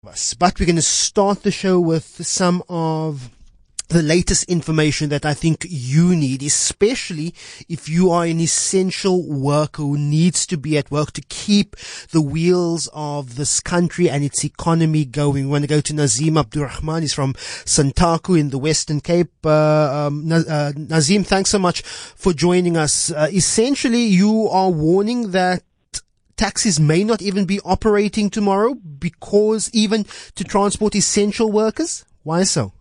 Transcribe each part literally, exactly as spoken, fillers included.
us. But we're going to start the show with some of the latest information that I think you need, especially if you are an essential worker who needs to be at work to keep the wheels of this country and its economy going. We want to go to Nazim Abdurrahman. He's from Santaku in the Western Cape. Uh, um, Na- uh, Nazim, thanks so much for joining us. Uh, essentially, you are warning that taxis may not even be operating tomorrow because even to transport essential workers? Why so?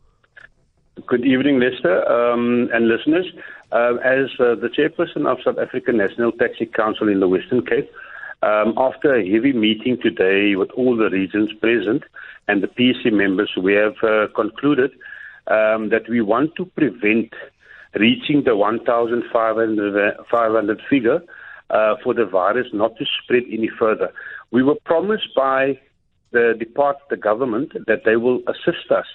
Good evening, Lester, um, and listeners. Uh, as uh, the chairperson of South African National Taxi Council in the Western Cape, um, after a heavy meeting today with all the regions present and the P C members, we have uh, concluded um, that we want to prevent reaching the one thousand five hundred figure uh, for the virus not to spread any further. We were promised by the department, the government, that they will assist us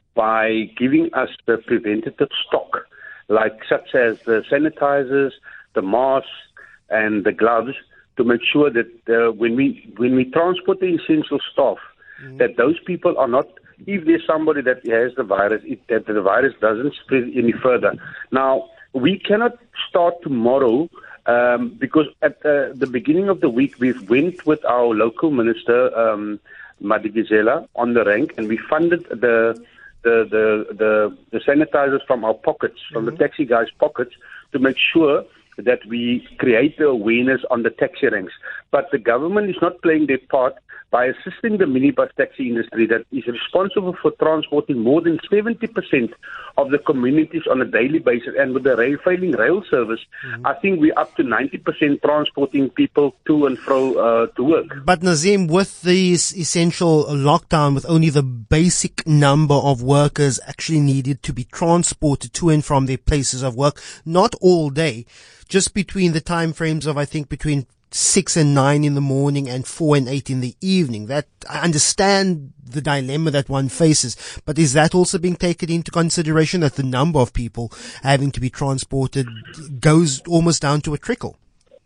by giving us the preventative stock, like such as the sanitizers, the masks, and the gloves, to make sure that uh, when we when we transport the essential staff, mm-hmm. that those people are not, if there's somebody that has the virus, it, that the virus doesn't spread any further. Now, we cannot start tomorrow um, because at uh, the beginning of the week, we've went with our local minister, um, Madikizela, on the rank, and we funded the The, the the the sanitizers from our pockets, from mm-hmm. the taxi guys' pockets, to make sure that we create the awareness on the taxi ranks. But the government is not playing their part by assisting the minibus taxi industry that is responsible for transporting more than seventy percent of the communities on a daily basis. And with the rail failing rail service, mm-hmm. I think we're up to ninety percent transporting people to and fro uh, to work. But Nazim, with this essential lockdown, with only the basic number of workers actually needed to be transported to and from their places of work, not all day, just between the time frames of, I think, between six and nine in the morning and four and eight in the evening. That, I understand the dilemma that one faces, but is that also being taken into consideration, that the number of people having to be transported goes almost down to a trickle?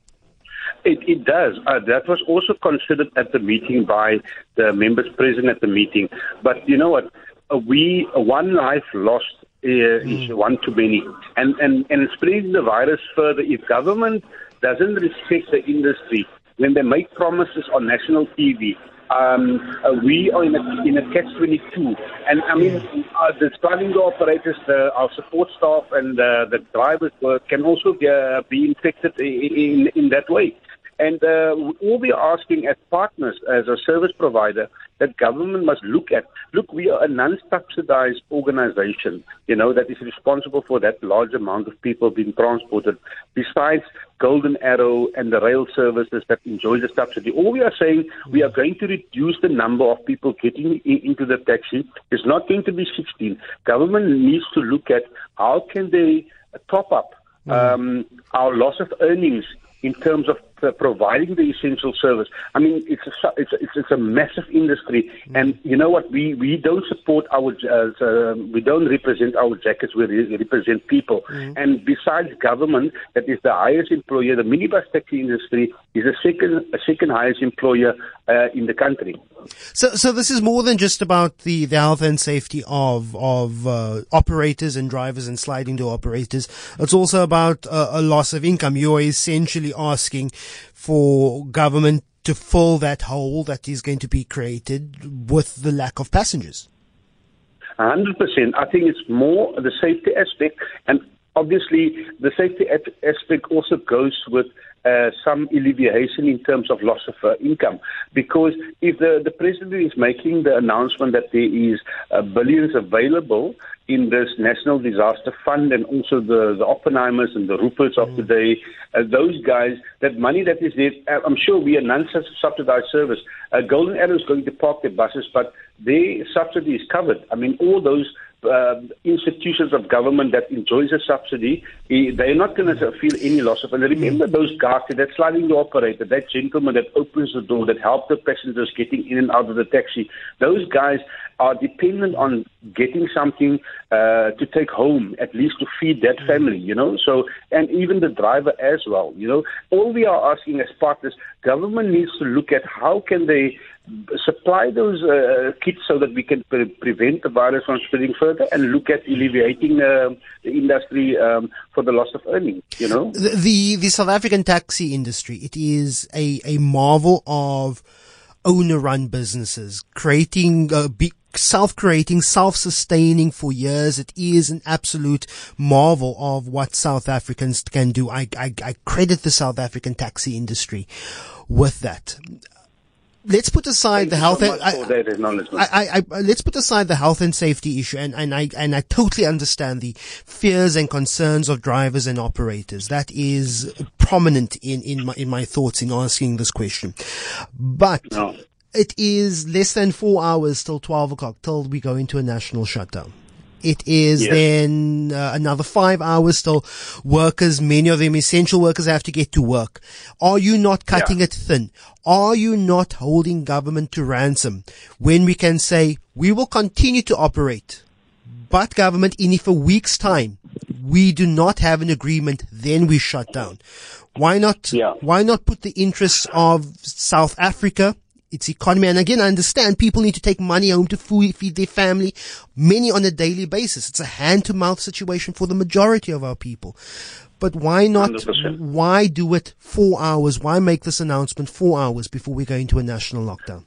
It, it does. Uh, that was also considered at the meeting by the members present at the meeting. But you know what? Uh, we, uh, one life lost uh, mm. is one too many. And, and, and spreading the virus further, if government doesn't respect the industry when they make promises on national T V. Um, uh, we are in a, in a catch twenty-two. And I mean, uh, the driving operators, the, our support staff, and uh, the drivers uh, can also uh, be infected in, in, in that way. And uh, all we are asking as partners, as a service provider, that government must look at, look, we are a non-subsidized organization, you know, that is responsible for that large amount of people being transported, besides Golden Arrow and the rail services that enjoy the subsidy. All we are saying, we are going to reduce the number of people getting in, into the taxi. It's not going to be sixteen. Government needs to look at how can they top up um, our loss of earnings in terms of uh, providing the essential service. I mean, it's a, it's a, it's a massive industry, mm-hmm. and you know what? We we don't support our uh, uh, we don't represent our jackets. We re- represent people. Mm-hmm. And besides government, that is the highest employer. The minibus taxi industry is the second a second highest employer uh, in the country. So, so this is more than just about the, the health and safety of of uh, operators and drivers and sliding door operators. It's also about uh, a loss of income. You're essentially asking for government to fill that hole that is going to be created with the lack of passengers. one hundred percent. I think it's more the safety aspect, and obviously the safety aspect also goes with Uh, some alleviation in terms of loss of uh, income. Because if the, the president is making the announcement that there is uh, billions available in this National Disaster Fund, and also the, the Oppenheimers and the Ruperts of today, uh, those guys, that money that is there, I'm sure we are non-subsidized service. Uh, Golden Arrow is going to park their buses, but their subsidy is covered. I mean, all those Uh, institutions of government that enjoys a subsidy, they're not going to feel any loss of it. And remember those guys, that sliding door operator, that gentleman that opens the door, that helps the passengers getting in and out of the taxi. Those guys, are dependent on getting something uh, to take home, at least to feed that family, you know. So, and even the driver as well, you know. All we are asking as partners, government needs to look at how can they supply those uh, kits so that we can pre- prevent the virus from spreading further, and look at alleviating uh, the industry um, for the loss of earnings, you know. The, the, the South African taxi industry, it is a, a marvel of owner-run businesses, creating, uh, be, self-creating, self-sustaining for years. It is an absolute marvel of what South Africans can do. I, I, I credit the South African taxi industry with that. Let's put aside Thank the you health. so much I, for that acknowledgement. I, I, I, let's put aside the health and safety issue, and, and I and I totally understand the fears and concerns of drivers and operators. That is prominent in in my in my thoughts in asking this question, but No. it is less than four hours till twelve o'clock till we go into a national shutdown. It is Yes. then uh, another five hours till workers, many of them essential workers, have to get to work. Are you not cutting Yeah. it thin? Are you not holding government to ransom when we can say we will continue to operate, but government, in if a week's time we do not have an agreement, then we shut down? Why not? Yeah. Why not put the interests of South Africa, its economy? And again, I understand people need to take money home to food, feed their family, many on a daily basis. It's a hand-to-mouth situation for the majority of our people. But why not, one hundred percent. why do it four hours? Why make this announcement four hours before we go into a national lockdown?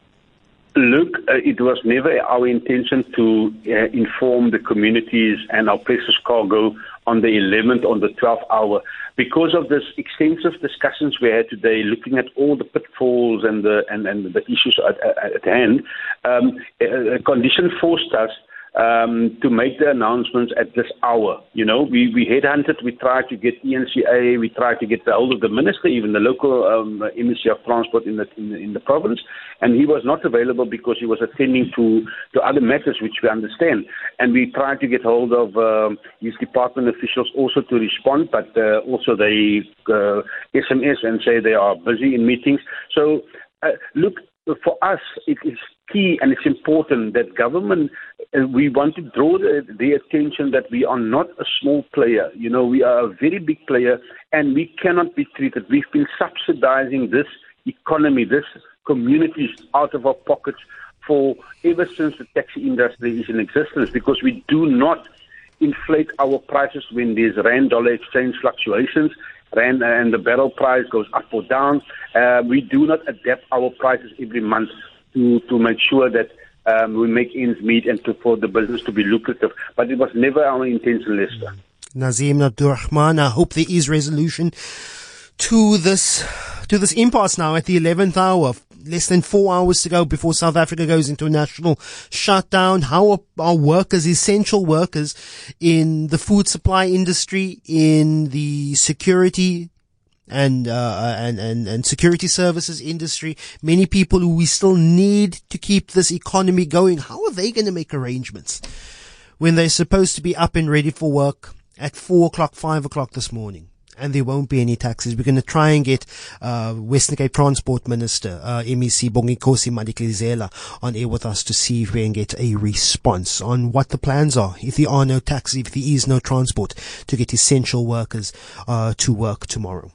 Look, uh, it was never our intention to uh, inform the communities and our precious cargo on the eleventh, on the twelfth hour. Because of this extensive discussions we had today, looking at all the pitfalls and the and, and the issues at, at, at hand, um, a, a condition forced us um, to make the announcements at this hour. You know, we, we headhunted, we tried to get E N C A, we tried to get the hold of the minister, even the local um, Ministry of Transport in the, in the in the province, and he was not available because he was attending to, to other matters, which we understand. And we tried to get hold of um, his department officials also to respond, but uh, also they uh, S M S and say they are busy in meetings. So, uh, look, for us, it is key and it's important that government, uh, we want to draw the, the attention that we are not a small player. You know, we are a very big player and we cannot be treated. We've been subsidizing this economy, this communities out of our pockets for ever since the taxi industry is in existence, because we do not inflate our prices when there's rand-dollar exchange fluctuations. Rand and the barrel price goes up or down. Uh, we do not adapt our prices every month to, to make sure that um, we make ends meet and to, for the business to be lucrative. But it was never our intention, Lester. Nazim Abdurrahman, I hope there is resolution to this to this impasse now at the eleventh hour. Less than four hours to go before South Africa goes into a national shutdown. How are our workers, essential workers in the food supply industry, in the security and uh, and, and and security services industry, many people who we still need to keep this economy going, how are they going to make arrangements when they're supposed to be up and ready for work at four o'clock, five o'clock this morning? And there won't be any taxis. We're going to try and get uh Western Cape Transport Minister, uh M E C Bongikosi Madikizela, on air with us to see if we can get a response on what the plans are, if there are no taxis, if there is no transport, to get essential workers uh to work tomorrow.